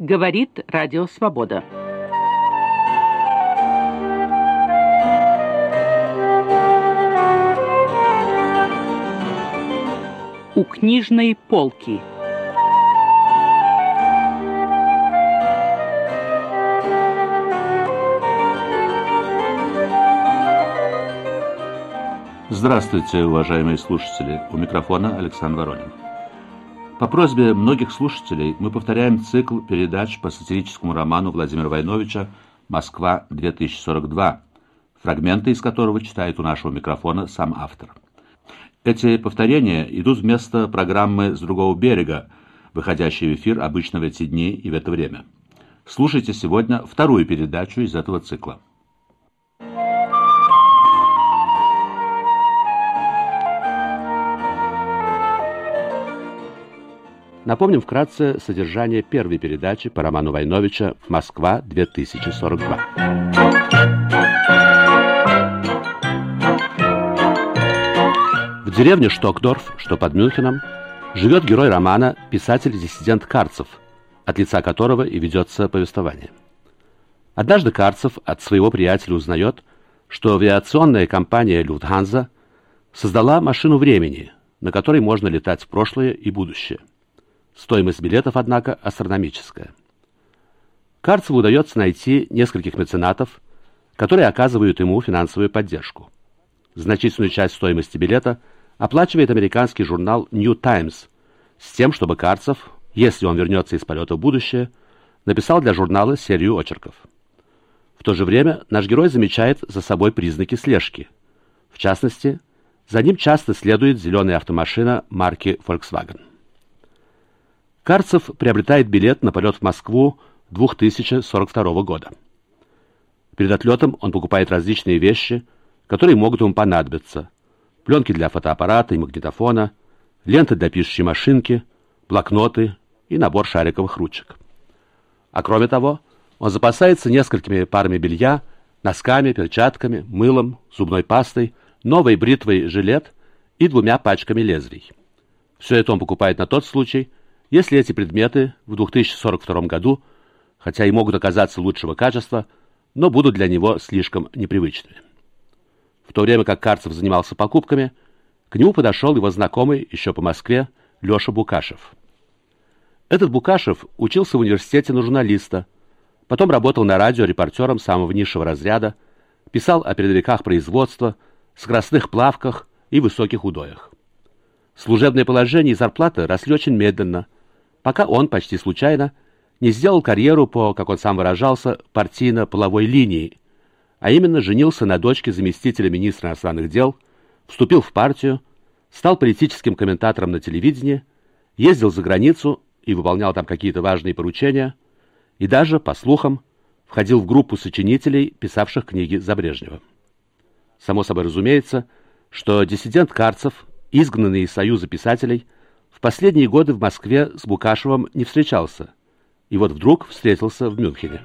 Говорит Радио Свобода. У книжной полки. Здравствуйте, уважаемые слушатели! У микрофона Александр Воронин. По просьбе многих слушателей мы повторяем цикл передач по сатирическому роману Владимира Войновича «Москва-2042», фрагменты из которого читает у нашего микрофона сам автор. Эти повторения идут вместо программы «С другого берега», выходящей в эфир обычно в эти дни и в это время. Слушайте сегодня вторую передачу из этого цикла. Напомним вкратце содержание первой передачи по роману Войновича «Москва-2042». В деревне Штокдорф, что под Мюнхеном, живет герой романа писатель-диссидент Карцев, от лица которого и ведется повествование. Однажды Карцев от своего приятеля узнает, что авиационная компания «Люфтганза» создала машину времени, на которой можно летать в прошлое и будущее. Стоимость билетов, однако, астрономическая. Карцеву удается найти нескольких меценатов, которые оказывают ему финансовую поддержку. Значительную часть стоимости билета оплачивает американский журнал New Times с тем, чтобы Карцев, если он вернется из полета в будущее, написал для журнала серию очерков. В то же время наш герой замечает за собой признаки слежки. В частности, за ним часто следует зеленая автомашина марки Volkswagen. Карцев приобретает билет на полет в Москву 2042 года. Перед отлетом он покупает различные вещи, которые могут ему понадобиться: пленки для фотоаппарата и магнитофона, ленты для пишущей машинки, блокноты и набор шариковых ручек. А кроме того, он запасается несколькими парами белья, носками, перчатками, мылом, зубной пастой, новой бритвой жилет и 2 пачками лезвий. Все это он покупает на тот случай, если эти предметы в 2042 году, хотя и могут оказаться лучшего качества, но будут для него слишком непривычными. В то время как Карцев занимался покупками, к нему подошел его знакомый еще по Москве Леша Букашев. Этот Букашев учился в университете на журналиста, потом работал на радио репортером самого низшего разряда, писал о передовиках производства, скоростных плавках и высоких удоях. Служебное положение и зарплата росли очень медленно, пока он, почти случайно, не сделал карьеру по, как он сам выражался, партийно-половой линии, а именно женился на дочке заместителя министра иностранных дел, вступил в партию, стал политическим комментатором на телевидении, ездил за границу и выполнял там какие-то важные поручения, и даже, по слухам, входил в группу сочинителей, писавших книги за Брежнева. Само собой разумеется, что диссидент Карцев, изгнанный из Союза писателей, в последние годы в Москве с Букашевым не встречался, и вот вдруг встретился в Мюнхене.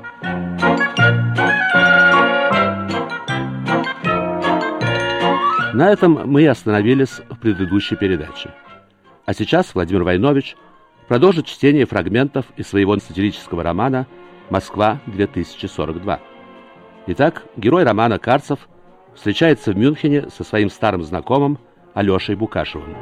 На этом мы и остановились в предыдущей передаче. А сейчас Владимир Войнович продолжит чтение фрагментов из своего сатирического романа «Москва-2042». Итак, герой романа Карцев встречается в Мюнхене со своим старым знакомым Алешей Букашевым.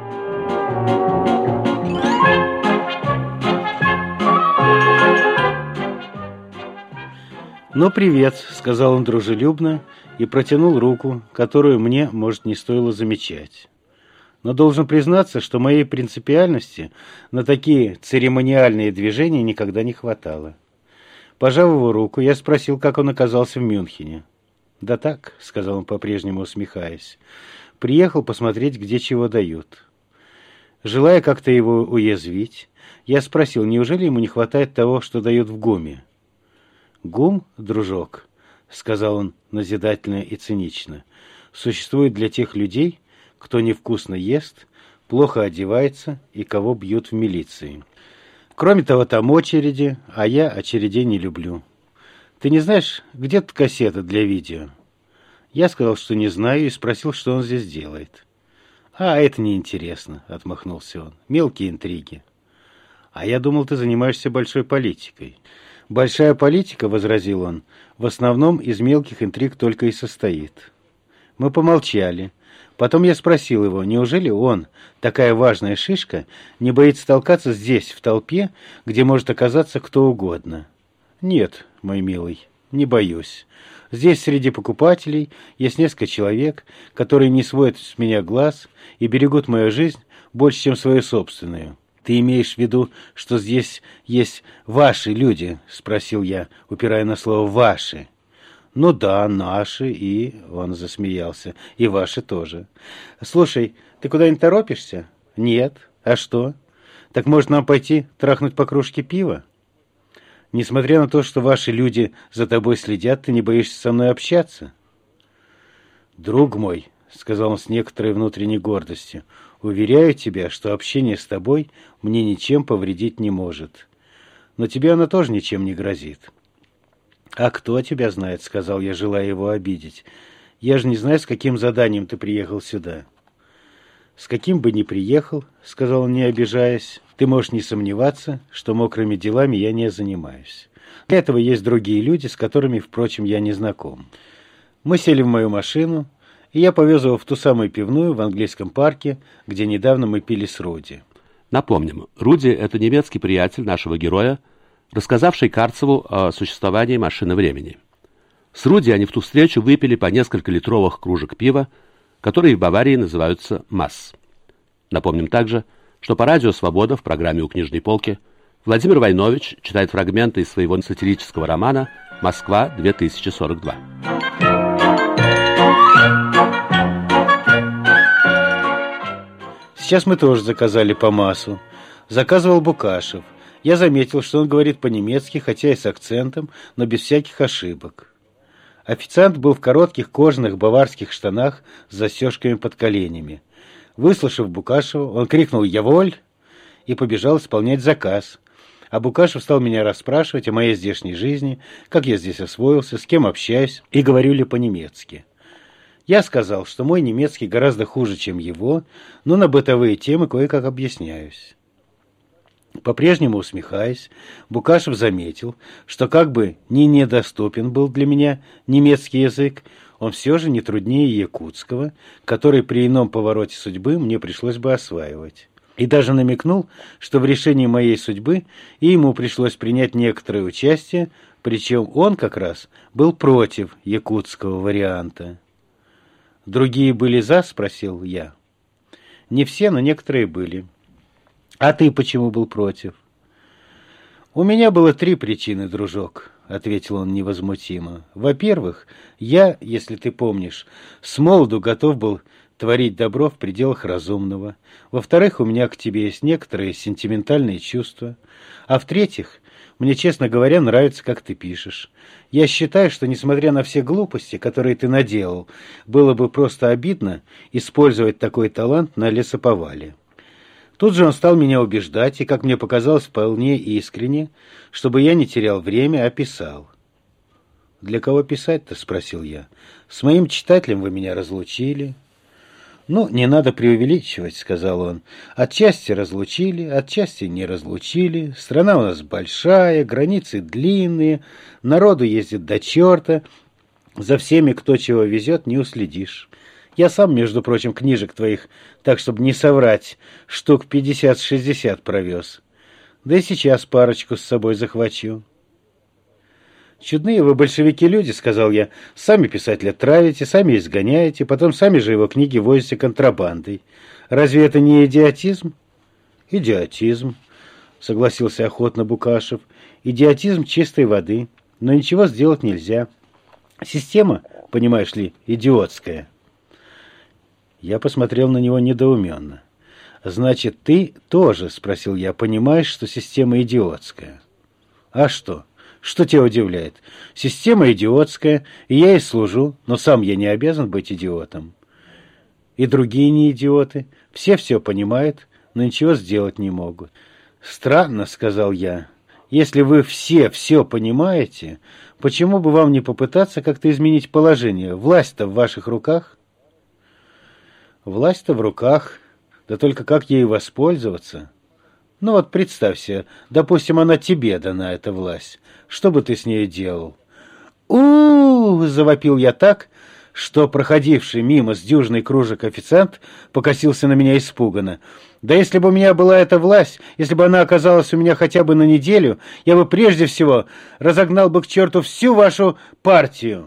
«Ну, привет», — сказал он дружелюбно и протянул руку, которую мне, может, не стоило замечать. Но должен признаться, что моей принципиальности на такие церемониальные движения никогда не хватало. Пожав его руку, я спросил, как он оказался в Мюнхене. «Да так», — сказал он, по-прежнему усмехаясь, — «приехал посмотреть, где чего дают». Желая как-то его уязвить, я спросил, неужели ему не хватает того, что дают в ГУМе. «ГУМ, дружок», — сказал он назидательно и цинично, — «существует для тех людей, кто невкусно ест, плохо одевается и кого бьют в милиции. Кроме того, там очереди, а я очередей не люблю. Ты не знаешь, где тут кассета для видео?» Я сказал, что не знаю, и спросил, что он здесь делает. «А, это неинтересно», — отмахнулся он. «Мелкие интриги». «А я думал, ты занимаешься большой политикой». «Большая политика, — возразил он, — в основном из мелких интриг только и состоит». Мы помолчали. Потом я спросил его, неужели он, такая важная шишка, не боится толкаться здесь, в толпе, где может оказаться кто угодно? «Нет, мой милый, не боюсь. Здесь среди покупателей есть несколько человек, которые не сводят с меня глаз и берегут мою жизнь больше, чем свою собственную». «Ты имеешь в виду, что здесь есть ваши люди?» — спросил я, упирая на слово «ваши». «Ну да, наши, и...» — он засмеялся. «И ваши тоже». «Слушай, ты куда-нибудь торопишься?» «Нет. А что? Так может нам пойти трахнуть по кружке пива?» «Несмотря на то, что ваши люди за тобой следят, ты не боишься со мной общаться?» «Друг мой», — сказал он с некоторой внутренней гордостью, — «уверяю тебя, что общение с тобой мне ничем повредить не может. Но тебе оно тоже ничем не грозит». «А кто тебя знает?» — сказал я, желая его обидеть. «Я же не знаю, с каким заданием ты приехал сюда». «С каким бы ни приехал, — сказал он, не обижаясь, — ты можешь не сомневаться, что мокрыми делами я не занимаюсь. Для этого есть другие люди, с которыми, впрочем, я не знаком». Мы сели в мою машину, и я повез его в ту самую пивную в английском парке, где недавно мы пили с Руди. Напомним, Руди — это немецкий приятель нашего героя, рассказавший Карцеву о существовании машины времени. С Руди они в ту встречу выпили по несколько литровых кружек пива, которые в Баварии называются «Масс». Напомним также, что по радио «Свобода» в программе «У книжной полки» Владимир Войнович читает фрагменты из своего сатирического романа «Москва, 2042». Сейчас мы тоже заказали по массу. Заказывал Букашев. Я заметил, что он говорит по-немецки, хотя и с акцентом, но без всяких ошибок. Официант был в коротких кожаных баварских штанах с застежками под коленями. Выслушав Букашева, он крикнул «Яволь!» и побежал исполнять заказ. А Букашев стал меня расспрашивать о моей здешней жизни, как я здесь освоился, с кем общаюсь и говорю ли по-немецки. Я сказал, что мой немецкий гораздо хуже, чем его, но на бытовые темы кое-как объясняюсь. По-прежнему усмехаясь, Букашев заметил, что как бы ни недоступен был для меня немецкий язык, он все же не труднее якутского, который при ином повороте судьбы мне пришлось бы осваивать. И даже намекнул, что в решении моей судьбы и ему пришлось принять некоторое участие, причем он как раз был против якутского варианта. «Другие были за?» — спросил я. «Не все, но некоторые были». «А ты почему был против?» «У меня было 3 причины, дружок», — ответил он невозмутимо. «Во-первых, я, если ты помнишь, смолоду готов был творить добро в пределах разумного. Во-вторых, у меня к тебе есть некоторые сентиментальные чувства. А в-третьих, мне, честно говоря, нравится, как ты пишешь. Я считаю, что, несмотря на все глупости, которые ты наделал, было бы просто обидно использовать такой талант на лесоповале». Тут же он стал меня убеждать, и, как мне показалось, вполне искренне, чтобы я не терял время, а писал. «Для кого писать-то?» — спросил я. «С моим читателем вы меня разлучили». «Ну, не надо преувеличивать», — сказал он. «Отчасти разлучили, отчасти не разлучили. Страна у нас большая, границы длинные, народу ездит до черта. За всеми, кто чего везет, не уследишь. Я сам, между прочим, книжек твоих, так, чтобы не соврать, штук 50-60 провез. Да и сейчас парочку с собой захвачу». «Чудные вы, большевики, люди», — сказал я. «Сами писателя травите, сами изгоняете, потом сами же его книги возите контрабандой. Разве это не идиотизм?» «Идиотизм», — согласился охотно Букашев. «Идиотизм чистой воды, но ничего сделать нельзя. Система, понимаешь ли, идиотская». Я посмотрел на него недоуменно. «Значит, ты тоже, — спросил я, — понимаешь, что система идиотская?» «А что? Что тебя удивляет? Система идиотская, и я ей служу, но сам я не обязан быть идиотом. И другие не идиоты. Все понимают, но ничего сделать не могут». «Странно, — сказал я, — если вы все понимаете, почему бы вам не попытаться как-то изменить положение? Власть-то в ваших руках». «Власть-то в руках, да только как ей воспользоваться?» Ну вот представь себе, допустим, она тебе дана, эта власть. Что бы ты с ней делал? У-у-у! Завопил я так, что проходивший мимо с дюжиной кружек официант покосился на меня испуганно. Да если бы у меня была эта власть, если бы она оказалась у меня хотя бы на неделю, я бы прежде всего разогнал бы к черту всю вашу партию.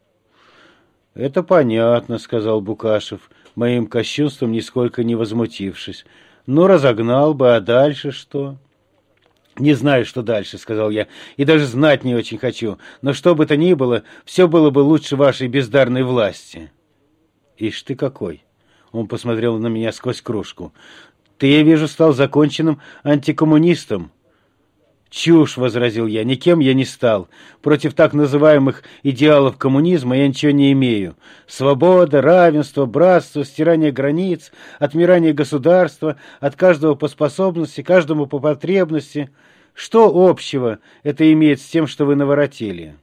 Это понятно, сказал Букашев, моим кощунством нисколько не возмутившись. Ну, разогнал бы, а дальше что? Не знаю, что дальше, сказал я, и даже знать не очень хочу, но что бы то ни было, все было бы лучше вашей бездарной власти. Ишь ты какой! Он посмотрел на меня сквозь кружку. Ты, я вижу, стал законченным антикоммунистом. Чушь, возразил я, никем я не стал. Против так называемых идеалов коммунизма я ничего не имею. Свобода, равенство, братство, стирание границ, отмирание государства, от каждого по способности, каждому по потребности. Что общего это имеет с тем, что вы наворотили?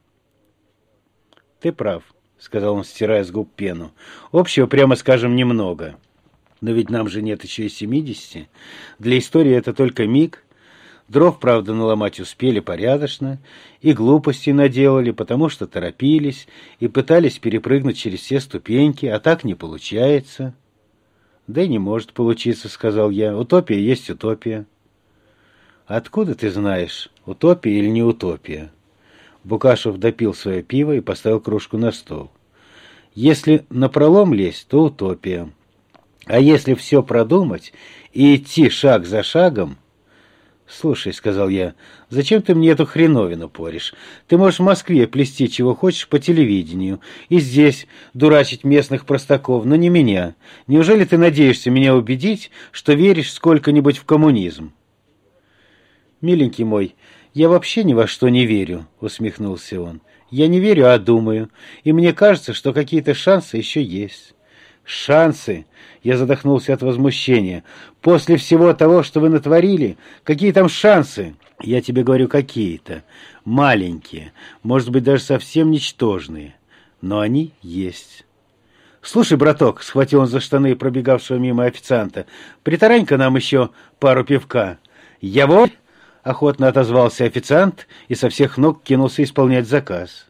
Ты прав, сказал он, стирая с губ пену. Общего, прямо скажем, немного. Но ведь нам же нет еще и 70. Для истории это только миг. Дров, правда, наломать успели порядочно, и глупостей наделали, потому что торопились и пытались перепрыгнуть через все ступеньки, а так не получается. Да и не может получиться, сказал я. Утопия есть утопия. Откуда ты знаешь, утопия или не утопия? Букашев допил свое пиво и поставил кружку на стол. Если напролом лезть, то утопия. А если все продумать и идти шаг за шагом... «Слушай», — сказал я, — «зачем ты мне эту хреновину порешь? Ты можешь в Москве плести чего хочешь по телевидению, и здесь дурачить местных простаков, но не меня. Неужели ты надеешься меня убедить, что веришь сколько-нибудь в коммунизм?» «Миленький мой, я вообще ни во что не верю», — усмехнулся он. «Я не верю, а думаю, и мне кажется, что какие-то шансы еще есть». «Шансы!» — я задохнулся от возмущения. «После всего того, что вы натворили, какие там шансы?» «Я тебе говорю, какие-то. Маленькие, может быть, даже совсем ничтожные. Но они есть». «Слушай, браток», — схватил он за штаны пробегавшего мимо официанта, «притарань-ка нам еще пару пивка». «Яволь!» — охотно отозвался официант и со всех ног кинулся исполнять заказ.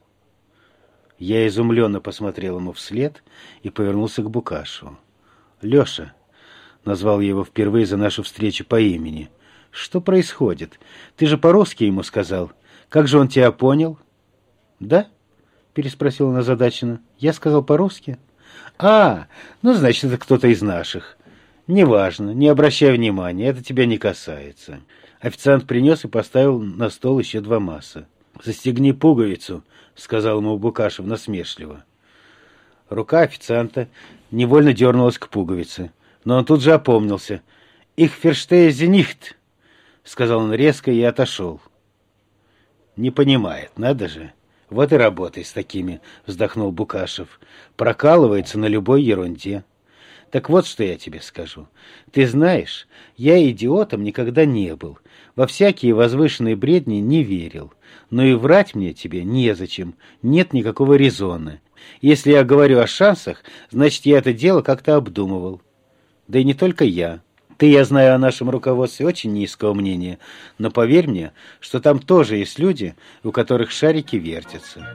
Я изумленно посмотрел ему вслед и повернулся к Букашеву. «Леша», — назвал я его впервые за нашу встречу по имени, — «что происходит? Ты же по-русски ему сказал. Как же он тебя понял?» «Да?» — переспросил он озадаченно. «Я сказал по-русски?» «А, ну, значит, это кто-то из наших. Неважно, не обращай внимания, это тебя не касается». Официант принес и поставил на стол еще 2 масса. «Застегни пуговицу», — сказал ему Букашев насмешливо. Рука официанта невольно дернулась к пуговице, но он тут же опомнился. «Ich verstehe Sie nicht», — сказал он резко и отошел. «Не понимает, надо же. Вот и работай с такими», — вздохнул Букашев. «Прокалывается на любой ерунде. Так вот, что я тебе скажу. Ты знаешь, я идиотом никогда не был, во всякие возвышенные бредни не верил. Но и врать мне тебе незачем, нет никакого резона. Если я говорю о шансах, значит, я это дело как-то обдумывал. Да и не только я. Ты, я знаю, о нашем руководстве очень низкого мнения, но поверь мне, что там тоже есть люди, у которых шарики вертятся».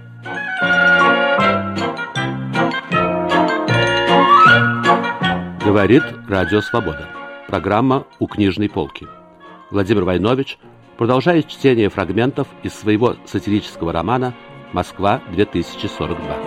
Говорит Радио Свобода. Программа «У книжной полки». Владимир Войнович продолжает чтение фрагментов из своего сатирического романа «Москва, 2042».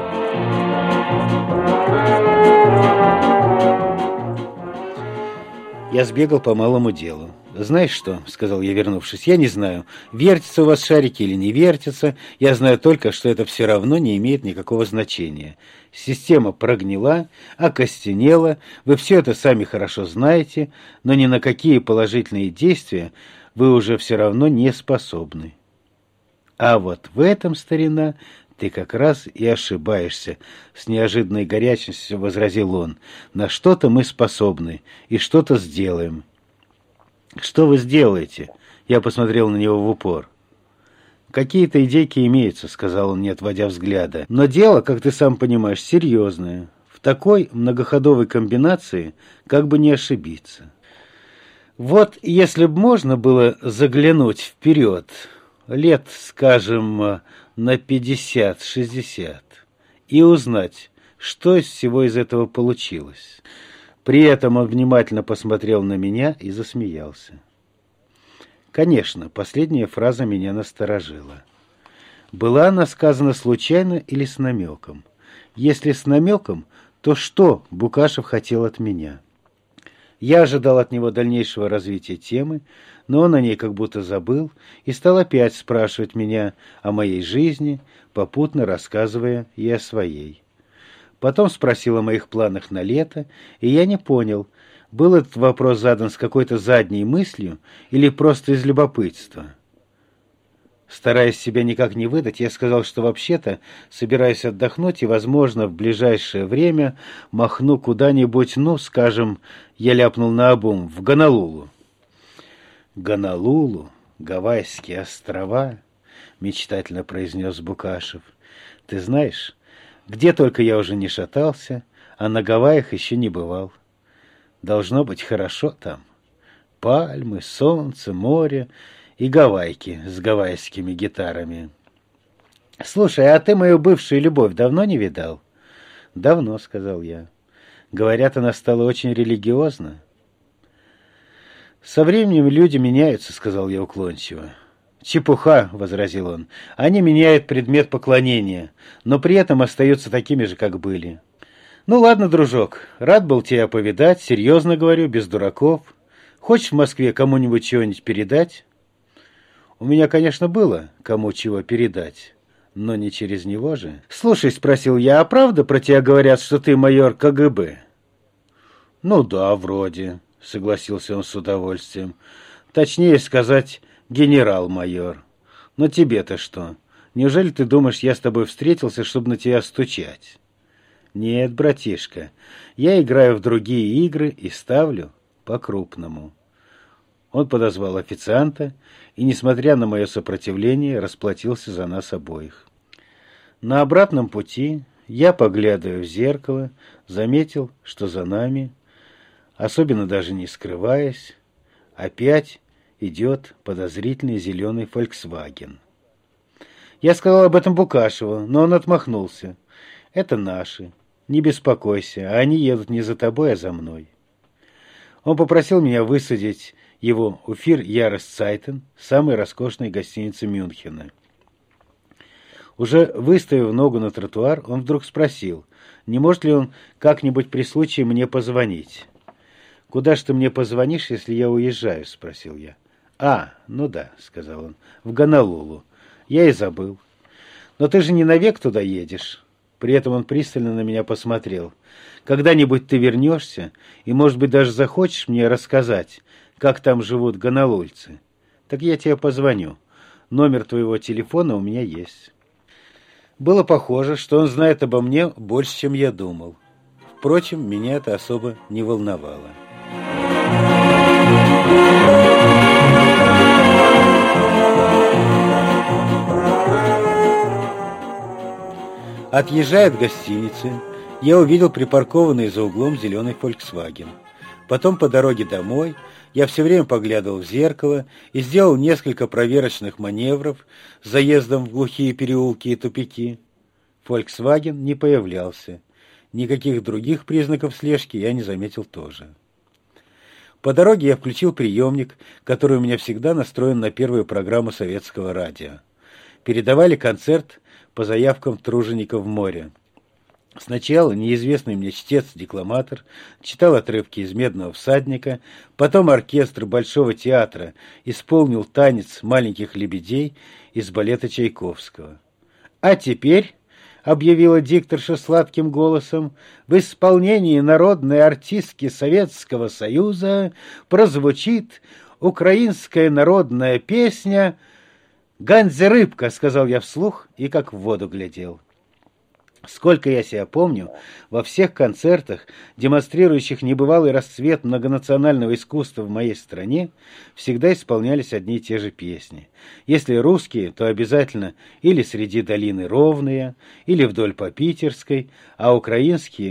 Я сбегал по малому делу. «Знаешь что?» — сказал я, вернувшись. «Я не знаю, вертятся у вас шарики или не вертятся. Я знаю только, что это все равно не имеет никакого значения. Система прогнила, окостенела. Вы все это сами хорошо знаете, но ни на какие положительные действия вы уже все равно не способны. А вот в этом, старина, ты как раз и ошибаешься», — с неожиданной горячностью возразил он. «На что-то мы способны и что-то сделаем». «Что вы сделаете?» — я посмотрел на него в упор. «Какие-то идейки имеются», — сказал он, не отводя взгляда. «Но дело, как ты сам понимаешь, серьезное. В такой многоходовой комбинации как бы не ошибиться». Вот если бы можно было заглянуть вперед, лет, скажем, на 50-60, и узнать, что из всего из этого получилось. При этом он внимательно посмотрел на меня и засмеялся. Конечно, последняя фраза меня насторожила. Была она сказана случайно или с намеком? Если с намеком, то что Букашев хотел от меня? Я ожидал от него дальнейшего развития темы, но он о ней как будто забыл и стал опять спрашивать меня о моей жизни, попутно рассказывая и о своей. Потом спросил о моих планах на лето, и я не понял, был этот вопрос задан с какой-то задней мыслью или просто из любопытства. Стараясь себя никак не выдать, я сказал, что вообще-то собираюсь отдохнуть и, возможно, в ближайшее время махну куда-нибудь, ну, скажем, я ляпнул наобум, в Гонолулу. «Гонолулу, Гавайские острова», — мечтательно произнес Букашев. «Ты знаешь, где только я уже не шатался, а на Гавайях еще не бывал. Должно быть хорошо там. Пальмы, солнце, море и гавайки с гавайскими гитарами». «Слушай, а ты мою бывшую любовь давно не видал?» «Давно», — сказал я. «Говорят, она стала очень религиозна». «Со временем люди меняются», — сказал я уклончиво. «Чепуха», — возразил он. «Они меняют предмет поклонения, но при этом остаются такими же, как были». «Ну ладно, дружок, рад был тебя повидать, серьезно говорю, без дураков. Хочешь в Москве кому-нибудь чего-нибудь передать?» У меня, конечно, было кому чего передать, но не через него же. «Слушай», — спросил я, — «а правда про тебя говорят, что ты майор КГБ?» «Ну да, вроде», — согласился он с удовольствием. «Точнее сказать, генерал-майор. Но тебе-то что? Неужели ты думаешь, я с тобой встретился, чтобы на тебя стучать?» «Нет, братишка, я играю в другие игры и ставлю по-крупному». Он подозвал официанта и, несмотря на мое сопротивление, расплатился за нас обоих. На обратном пути я, поглядывая в зеркало, заметил, что за нами, особенно даже не скрываясь, опять идет подозрительный зеленый «Фольксваген». Я сказал об этом Букашеву, но он отмахнулся. «Это наши. Не беспокойся, они едут не за тобой, а за мной». Он попросил меня высадить его у Фир-Яресцайтен, самой роскошной гостиницы Мюнхена. Уже выставив ногу на тротуар, он вдруг спросил, не может ли он как-нибудь при случае мне позвонить. «Куда ж ты мне позвонишь, если я уезжаю?» — спросил я. «А, ну да», — сказал он, — «в Гонолулу. Я и забыл. Но ты же не навек туда едешь». При этом он пристально на меня посмотрел. «Когда-нибудь ты вернешься и, может быть, даже захочешь мне рассказать, как там живут гонолульцы. Так я тебе позвоню. Номер твоего телефона у меня есть». Было похоже, что он знает обо мне больше, чем я думал. Впрочем, меня это особо не волновало. Отъезжая от гостиницы, я увидел припаркованный за углом зеленый «Фольксваген». Потом по дороге домой я все время поглядывал в зеркало и сделал несколько проверочных маневров с заездом в глухие переулки и тупики. «Фольксваген» не появлялся. Никаких других признаков слежки я не заметил тоже. По дороге я включил приемник, который у меня всегда настроен на первую программу советского радио. Передавали концерт по заявкам тружеников моря. Сначала неизвестный мне чтец-декламатор читал отрывки из «Медного всадника», потом оркестр Большого театра исполнил танец маленьких лебедей из балета Чайковского. «А теперь», — объявила дикторша сладким голосом, «в исполнении народной артистки Советского Союза прозвучит украинская народная песня «Ганзе-рыбка», — сказал я вслух и как в воду глядел. Сколько я себя помню, во всех концертах, демонстрирующих небывалый расцвет многонационального искусства в моей стране, всегда исполнялись одни и те же песни. Если русские, то обязательно или «Среди долины ровные», или «Вдоль по Питерской», а украинские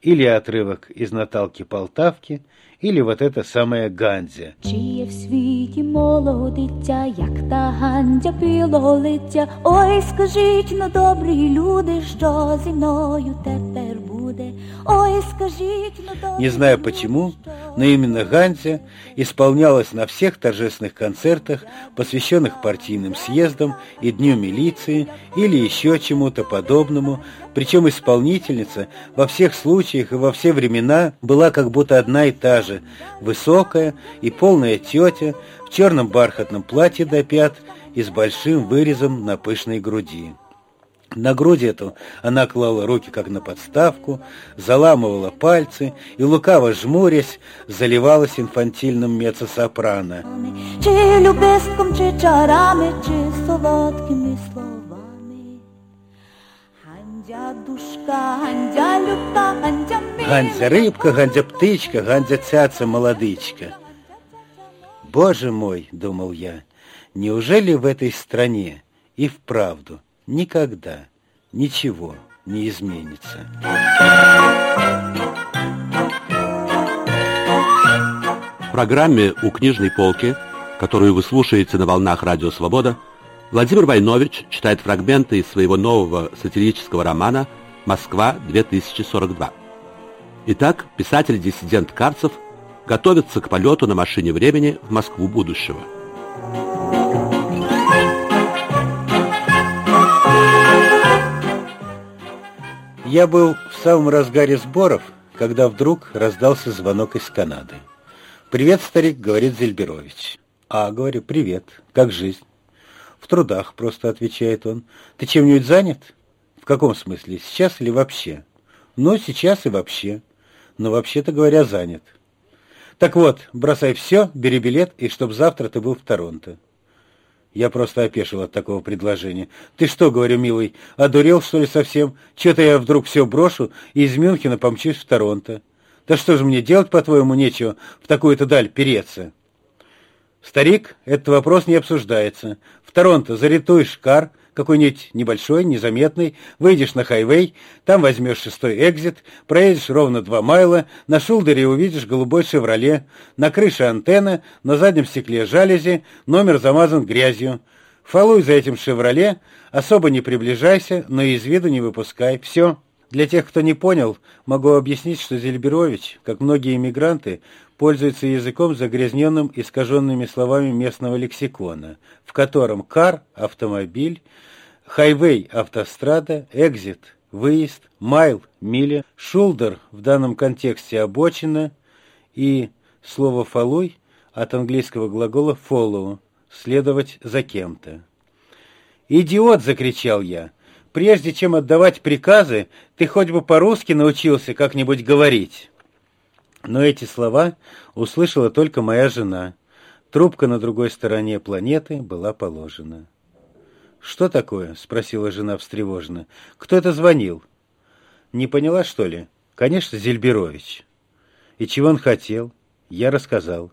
или отрывок из Наталки Полтавки, или вот это самое Ганзя. Чи є в світі молодиця, як та Ганзя білолиця? Ой, скажіть, ну добрі люди, що зі мною тепер буде? Ой, скажіть, ну добрі. Не знаю почему, но именно Ганзя исполнялась на всех торжественных концертах, посвященных партийным съездам и Дню милиции или еще чему-то подобному. Причем исполнительница во всех случаях и во все времена была как будто одна и та же, высокая и полная тетя в черном бархатном платье до пят и с большим вырезом на пышной груди. На грудь эту она клала руки как на подставку, заламывала пальцы и, лукаво жмурясь, заливалась инфантильным меццо-сопрано. Чи любистком, чи чарами, чи солодкими словами. Ганзя душка, Ганзя любка, Ганзя мила. Ганзя рыбка, Ганзя птичка, Ганзя цяца молодычка. Боже мой, думал я, неужели в этой стране и вправду никогда ничего не изменится? В программе «У книжной полки», которую вы слушаете на волнах Радио Свобода, Владимир Войнович читает фрагменты из своего нового сатирического романа «Москва-2042». Итак, писатель-диссидент Карцев готовится к полету на машине времени в Москву будущего. Я был в самом разгаре сборов, когда вдруг раздался звонок из Канады. «Привет, старик», — говорит Зельберович. «А, — говорю, — привет. Как жизнь?» «В трудах», — просто отвечает он. «Ты чем-нибудь занят?» «В каком смысле? Сейчас или вообще?» «Ну, сейчас и вообще. Но вообще-то говоря, занят». «Так вот, бросай все, бери билет, и чтоб завтра ты был в Торонто». Я просто опешил от такого предложения. «Ты что, — говорю, милый, — одурел, что ли, совсем? Че-то я вдруг все брошу и из Мюнхена помчусь в Торонто. Да что же мне делать, по-твоему, нечего в такую-то даль переться?» «Старик, этот вопрос не обсуждается. В Торонто заритуешь кар, какой-нибудь небольшой, незаметный, выйдешь на хайвей, там возьмешь 6-й экзит, проедешь ровно 2 майла, на шулдере увидишь голубой «Шевроле», на крыше антенна, на заднем стекле жалюзи, номер замазан грязью. Фолуй за этим «Шевроле», особо не приближайся, но из виду не выпускай. Все». Для тех, кто не понял, могу объяснить, что Зельберович, как многие иммигранты, пользуется языком, загрязненным искаженными словами местного лексикона, в котором «кар» – автомобиль, «хайвей» – автострада, «экзит» – выезд, «майл» – миля, «шулдер» в данном контексте обочина и слово «фолуй» от английского глагола «follow» – следовать за кем-то. «Идиот!» – закричал я. «Прежде чем отдавать приказы, ты хоть бы по-русски научился как-нибудь говорить». Но эти слова услышала только моя жена. Трубка на другой стороне планеты была положена. «Что такое?» — спросила жена встревоженно. «Кто это звонил?» «Не поняла, что ли?» «Конечно, Зельберович». «И чего он хотел?» Я рассказал.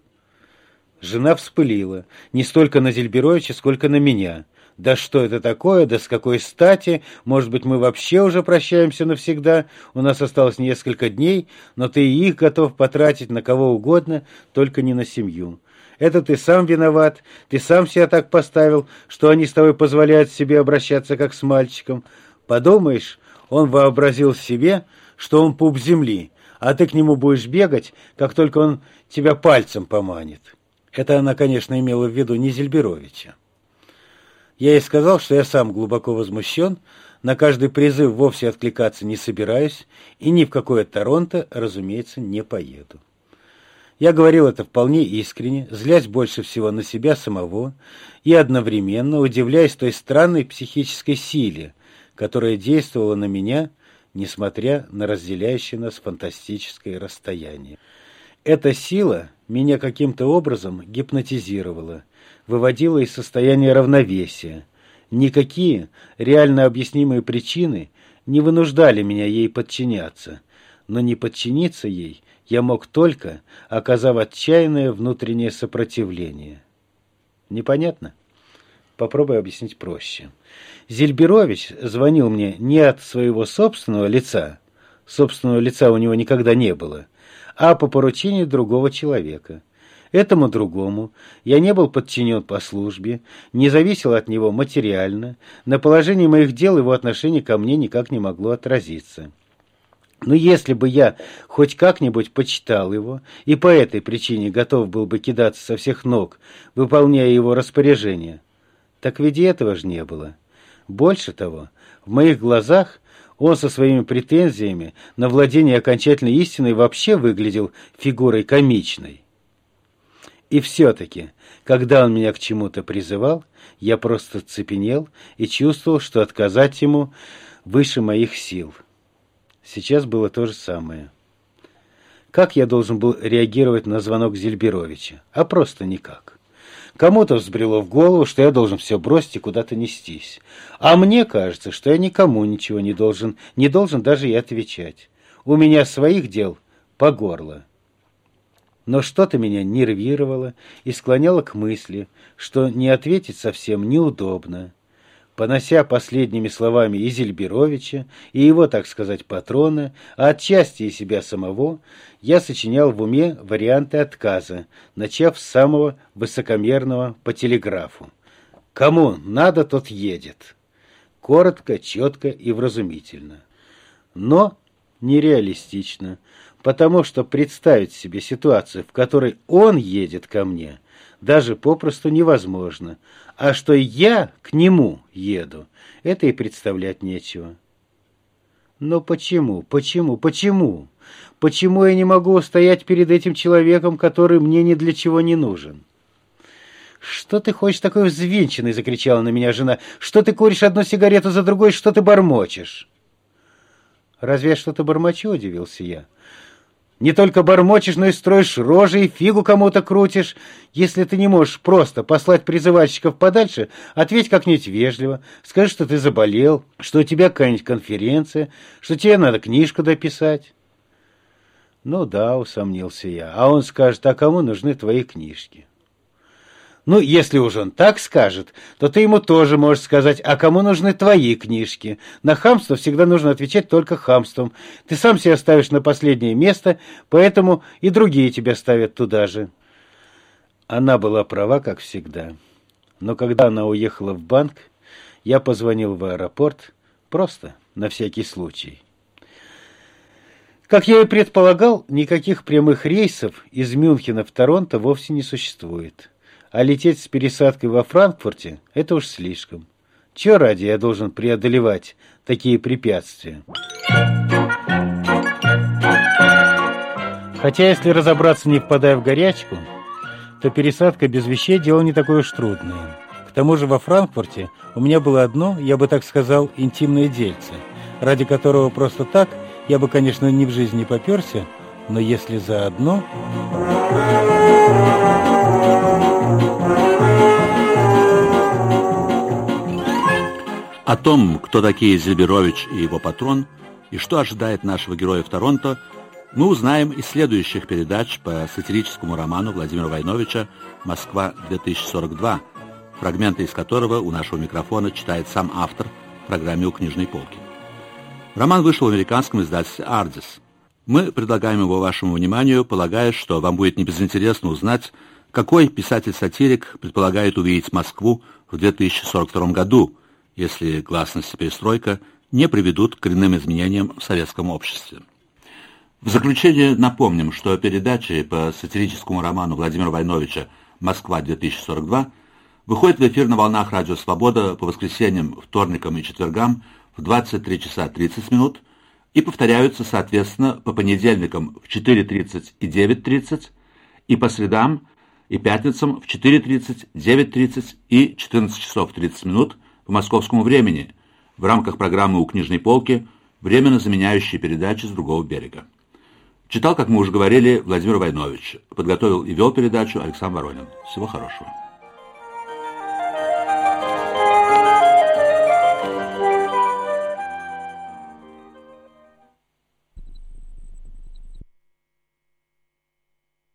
Жена вспылила. Не столько на Зельберовича, сколько на меня. «Да что это такое? Да с какой стати? Может быть, мы вообще уже прощаемся навсегда? У нас осталось несколько дней, но ты и их готов потратить на кого угодно, только не на семью. Это ты сам виноват, ты сам себя так поставил, что они с тобой позволяют себе обращаться как с мальчиком. Подумаешь, он вообразил себе, что он пуп земли, а ты к нему будешь бегать, как только он тебя пальцем поманит». Это она, конечно, имела в виду не Зельберовича. Я ей сказал, что я сам глубоко возмущен, на каждый призыв вовсе откликаться не собираюсь и ни в какое Торонто, разумеется, не поеду. Я говорил это вполне искренне, злясь больше всего на себя самого и одновременно удивляясь той странной психической силе, которая действовала на меня, несмотря на разделяющее нас фантастическое расстояние. Эта сила меня каким-то образом гипнотизировала, выводила из состояния равновесия. Никакие реально объяснимые причины не вынуждали меня ей подчиняться, но не подчиниться ей я мог только, оказав отчаянное внутреннее сопротивление. Непонятно? Попробую объяснить проще. Зельберович звонил мне не от своего собственного лица, собственного лица у него никогда не было, а по поручению другого человека. Этому другому я не был подчинен по службе, не зависел от него материально, на положении моих дел его отношение ко мне никак не могло отразиться. Но если бы я хоть как-нибудь почитал его и по этой причине готов был бы кидаться со всех ног, выполняя его распоряжения, так ведь и этого же не было. Больше того, в моих глазах он со своими претензиями на владение окончательной истиной вообще выглядел фигурой комичной. И все-таки, когда он меня к чему-то призывал, я просто цепенел и чувствовал, что отказать ему выше моих сил. Сейчас было то же самое. Как я должен был реагировать на звонок Зельберовича? А просто никак. Кому-то взбрело в голову, что я должен все бросить и куда-то нестись. А мне кажется, что я никому ничего не должен даже и отвечать. У меня своих дел по горло. Но что-то меня нервировало и склоняло к мысли, что не ответить совсем неудобно. Понося последними словами и Зельберовича, и его, так сказать, патрона, а отчасти и себя самого, я сочинял в уме варианты отказа, начав с самого высокомерного по телеграфу. Кому надо, тот едет. Коротко, четко и вразумительно. Но нереалистично, потому что представить себе ситуацию, в которой он едет ко мне, даже попросту невозможно, а что я к нему еду, это и представлять нечего. Но почему? Почему я не могу устоять перед этим человеком, который мне ни для чего не нужен? «Что ты хочешь такой взвинченный?» — закричала на меня жена. «Что ты куришь одну сигарету за другой? Что ты бормочешь?» «Разве я что-то бормочу?» — удивился я. «Не только бормочешь, но и строишь рожи и фигу кому-то крутишь. Если ты не можешь просто послать призывальщиков подальше, ответь как-нибудь вежливо. Скажи, что ты заболел, что у тебя какая-нибудь конференция, что тебе надо книжку дописать». «Ну да», — усомнился я. «А он скажет, а кому нужны твои книжки?» «Ну, если уж он так скажет, то ты ему тоже можешь сказать, а кому нужны твои книжки. На хамство всегда нужно отвечать только хамством. Ты сам себя ставишь на последнее место, поэтому и другие тебя ставят туда же». Она была права, как всегда. Но когда она уехала в банк, я позвонил в аэропорт, просто на всякий случай. Как я и предполагал, никаких прямых рейсов из Мюнхена в Торонто вовсе не существует. А лететь с пересадкой во Франкфурте – это уж слишком. Чего ради я должен преодолевать такие препятствия? Хотя, если разобраться, не впадая в горячку, то пересадка без вещей – дело не такое уж трудное. К тому же во Франкфурте у меня было одно, я бы так сказал, интимное дельце, ради которого просто так я бы, конечно, ни в жизни не попёрся, но если заодно... О том, кто такие Зельберович и его патрон, и что ожидает нашего героя в Торонто, мы узнаем из следующих передач по сатирическому роману Владимира Войновича «Москва-2042», фрагменты из которого у нашего микрофона читает сам автор в программе «У книжной полки». Роман вышел в американском издательстве «Ардис». Мы предлагаем его вашему вниманию, полагая, что вам будет небезынтересно узнать, какой писатель-сатирик предполагает увидеть Москву в 2042 году, если гласность и перестройка не приведут к коренным изменениям в советском обществе. В заключение напомним, что передачи по сатирическому роману Владимира Войновича «Москва-2042» выходят в эфир на волнах Радио Свобода по воскресеньям, вторникам и четвергам в 23 часа 30 минут и повторяются, соответственно, по понедельникам в 4:30 и 9:30 и по средам и пятницам в 4:30, 9:30 и 14 часов 30 минут по московскому времени в рамках программы «У книжной полки», временно заменяющей передачи с другого берега. Читал, как мы уже говорили, Владимир Войнович. Подготовил и вел передачу Александр Воронин. Всего хорошего.